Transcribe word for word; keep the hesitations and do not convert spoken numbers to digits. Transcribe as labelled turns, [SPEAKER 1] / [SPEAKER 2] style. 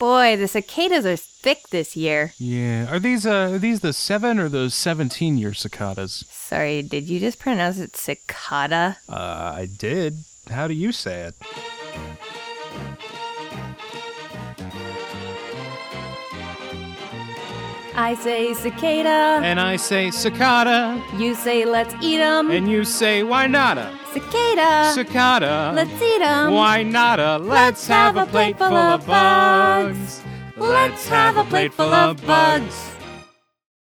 [SPEAKER 1] Boy, the cicadas are thick this year.
[SPEAKER 2] Yeah. Are these uh are these the seven or those seventeen year cicadas?
[SPEAKER 1] Sorry, did you just pronounce it cicada?
[SPEAKER 2] Uh, I did. How do you say it?
[SPEAKER 1] I say cicada.
[SPEAKER 2] And I say cicada.
[SPEAKER 1] You say let's eat 'em.
[SPEAKER 2] And you say why nada?
[SPEAKER 1] Cicada.
[SPEAKER 2] Cicada.
[SPEAKER 1] Let's eat 'em.
[SPEAKER 2] Why nada? Let's have a plate full of bugs. Let's have a plate full of bugs.